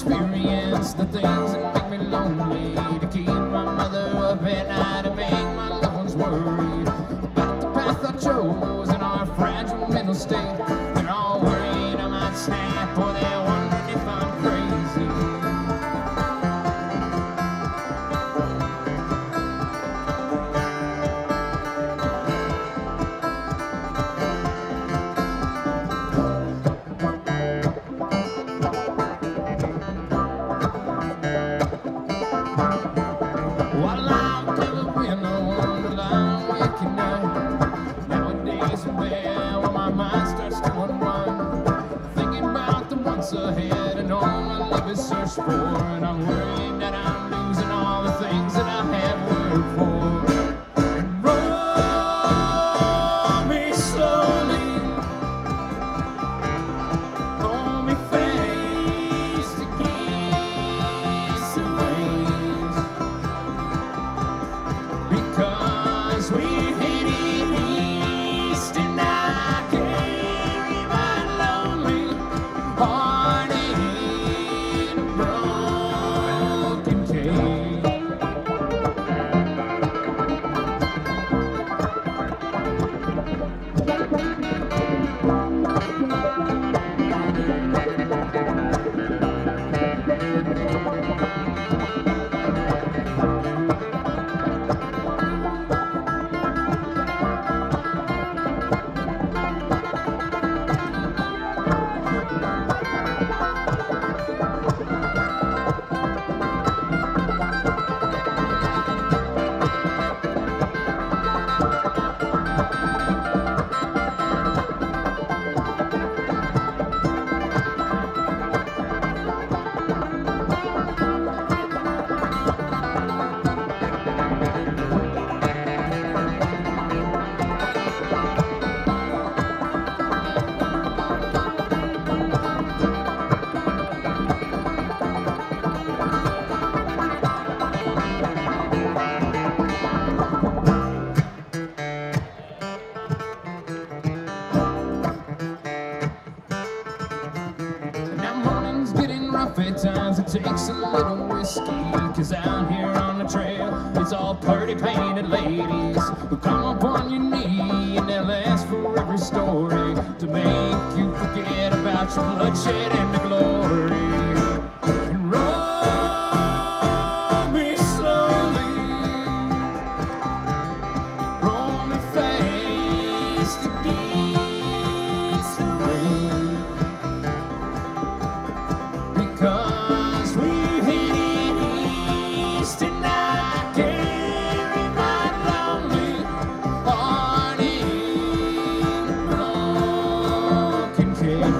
experience the things that make me lonely, to keep my mother up at night and make my loved ones worried about the path I chose in our fragile mental state. They're all worried I might snap, or they're wondering if I'm crazy. Well, I've never been the one to lie awake at night. Nowadays I'm there when my mind starts to unwind, thinking about the months ahead and all my love is searched for. And I'm worried that I'm losing all the things that I have worked for. And roll me slowly, roll me face against the waves, because we're heading east and I carry my lonely heart in a broken cage. Now morning's getting rough at times, it takes a little whiskey, cause out here on the trail it's all pretty painted ladies who come up on your knee and they'll ask for every story to make you forget about your bloodshed and the glory. And roll me slowly, roll me fast against the wind, because we're heading east and I carry my lonely heart in a broken cage.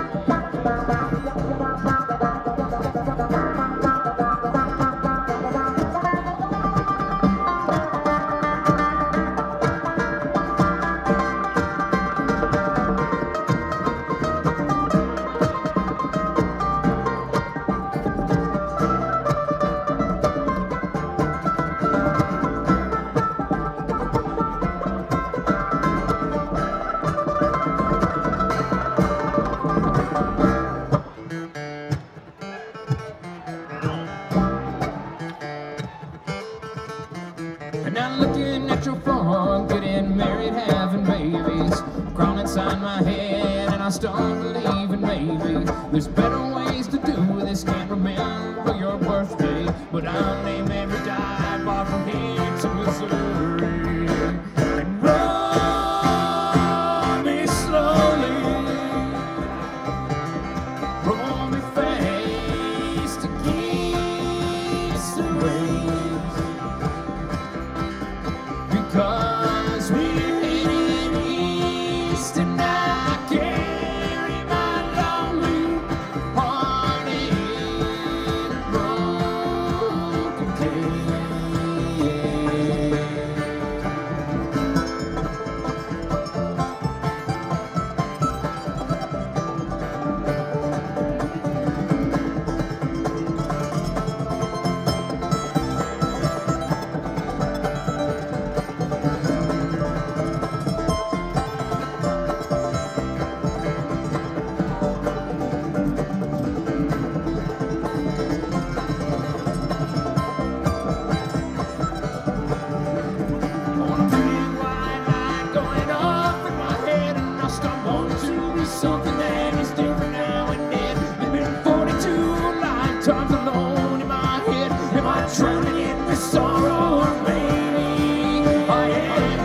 And now looking at your phone, getting married, having babies, crawling inside my head, and I start believing maybe there's better ways to do this. Can't remember your birthday, but I'll name every dive bar from here to Missouri. And roll me slowly, roll me fast against the waves, because we're heading east and I carry my lonely lost. I want to be something that is different now and then. Living 42 lifetimes alone in my head. Am I drowning in the sorrow? Or maybe I am.